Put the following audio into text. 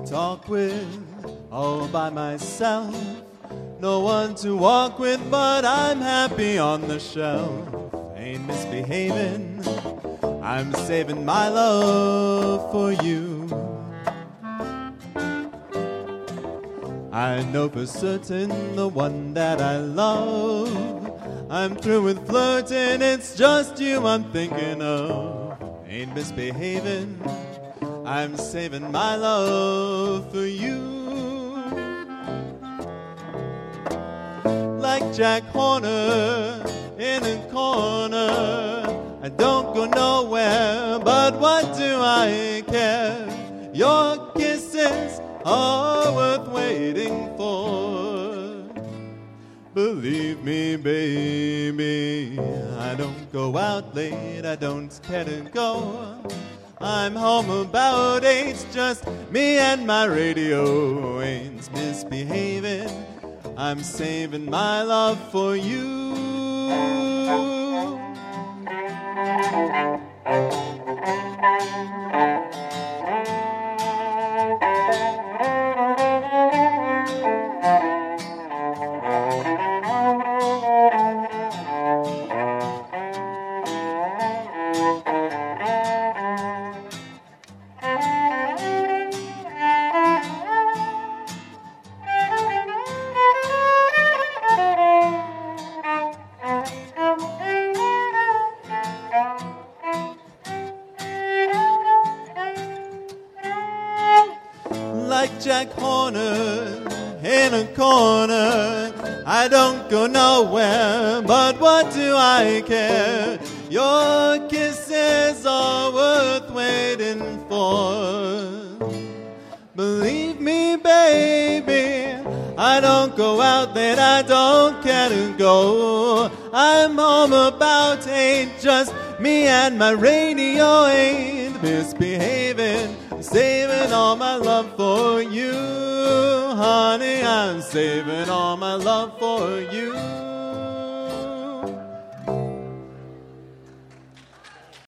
talk with, all by myself. No one to walk with, but I'm happy on the shelf. Ain't misbehaving, I'm saving my love for you. I know for certain the one that I love. I'm through with flirting, it's just you I'm thinking of. Ain't misbehaving, I'm saving my love for you. Like Jack Horner in a corner, I don't go nowhere, but what do I care? Your kisses are worth waiting for. Believe me, baby, I don't go out late, I don't care to go. I'm home about 8, just me and my radio. Ain't misbehaving, I'm saving my love for you. Like Jack Horner in a corner, I don't go nowhere, but what do I care? Your kisses are worth waiting for. Believe me, baby, I don't go out late, I don't care to go. I'm home about 8, just me and my radio. Ain't misbehaving, saving all my love for you. Honey, I'm saving all my love for you.